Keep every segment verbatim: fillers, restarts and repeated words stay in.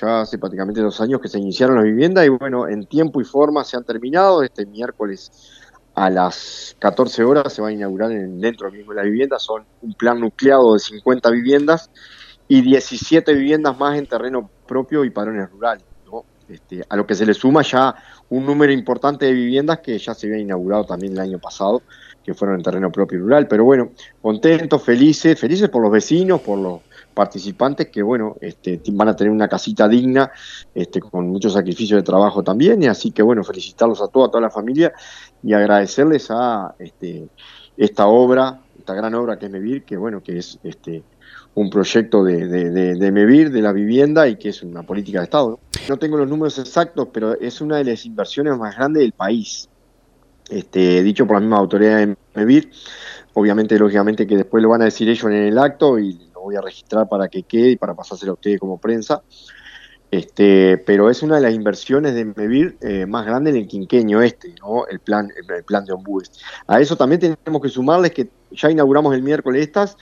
ya hace prácticamente dos años que se iniciaron las viviendas y bueno, en tiempo y forma se han terminado. Este miércoles a las catorce horas se va a inaugurar en, dentro mismo de la vivienda. Son un plan nucleado de cincuenta viviendas y diecisiete viviendas más en terreno propio y padrones rurales, ¿no? Este, a lo que se le suma ya un número importante de viviendas que ya se había inaugurado también el año pasado, que fueron en terreno propio y rural. Pero bueno, contentos, felices, felices por los vecinos, por los participantes que, bueno, este, van a tener una casita digna, este, con mucho sacrificio de trabajo también. Y así que, bueno, felicitarlos a toda, a toda la familia y agradecerles a este, esta obra, esta gran obra que es Mevir, que, bueno, que es este, un proyecto de, de, de, de Mevir, de la vivienda, y que es una política de Estado, ¿no? No tengo los números exactos, pero es una de las inversiones más grandes del país, este, dicho por la misma autoridad de Mevir. Obviamente, lógicamente, que después lo van a decir ellos en el acto y lo voy a registrar para que quede y para pasárselo a ustedes como prensa. Este, pero es una de las inversiones de Mevir eh, más grande en el quinquenio este, ¿no? El plan, el, el plan de Ombúes. A eso también tenemos que sumarles que ya inauguramos el miércoles estas.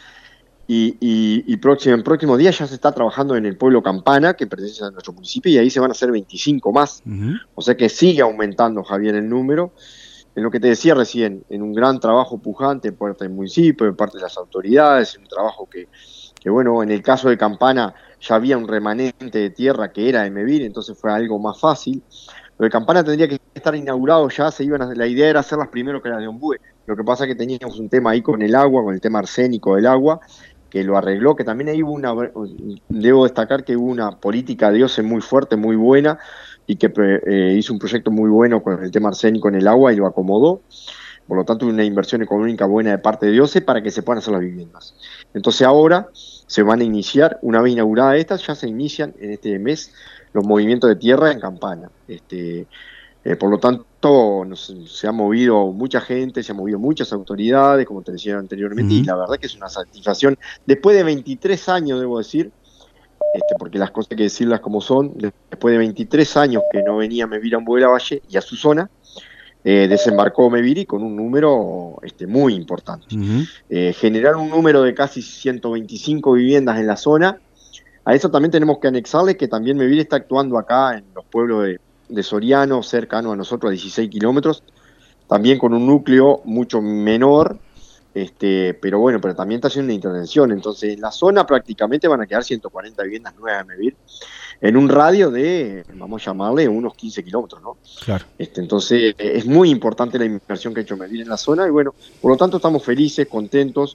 Y, y, y próximo, en próximos días ya se está trabajando en el pueblo Campana, que pertenece a nuestro municipio, y ahí se van a hacer veinticinco más. Ujú. O sea que sigue aumentando, Javier, el número. En lo que te decía recién, en un gran trabajo pujante por parte del municipio, de parte de las autoridades, un trabajo que, que, bueno, en el caso de Campana ya había un remanente de tierra que era de Mevir, entonces fue algo más fácil. Lo de Campana tendría que estar inaugurado ya, se iban a, la idea era hacerlas primero que las de Ombúe. Lo que pasa es que teníamos un tema ahí con el agua, con el tema arsénico del agua, que lo arregló, que también ahí hubo una, debo destacar que hubo una política de OCE muy fuerte, muy buena, y que eh, hizo un proyecto muy bueno con el tema arsénico en el agua y lo acomodó. Por lo tanto, una inversión económica buena de parte de OCE para que se puedan hacer las viviendas. Entonces ahora se van a iniciar, una vez inauguradas estas, ya se inician en este mes los movimientos de tierra en Campana. Este, eh, por lo tanto, nos, se ha movido mucha gente, se han movido muchas autoridades, como te decía anteriormente, y Ujú. la verdad que es una satisfacción. Después de veintitrés años, debo decir, este, porque las cosas hay que decirlas como son, después de veintitrés años que no venía Mevir a Ambuela Valle y a su zona, eh, desembarcó Meviri con un número este, muy importante. Ujú. Eh, generar un número de casi ciento veinticinco viviendas en la zona. A eso también tenemos que anexarle que también Meviri está actuando acá en los pueblos de, de Soriano, cercano a nosotros a dieciséis kilómetros, también con un núcleo mucho menor, este, pero bueno, pero también está haciendo una intervención. Entonces, en la zona prácticamente van a quedar ciento cuarenta viviendas nuevas de Mevir, en un radio de, vamos a llamarle, unos quince kilómetros, ¿no? Claro. Este, entonces, es muy importante la inversión que ha hecho Mevir en la zona, y bueno, por lo tanto estamos felices, contentos,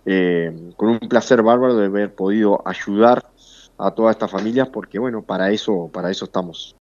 eh, con un placer bárbaro de haber podido ayudar a todas estas familias, porque bueno, para eso, para eso estamos.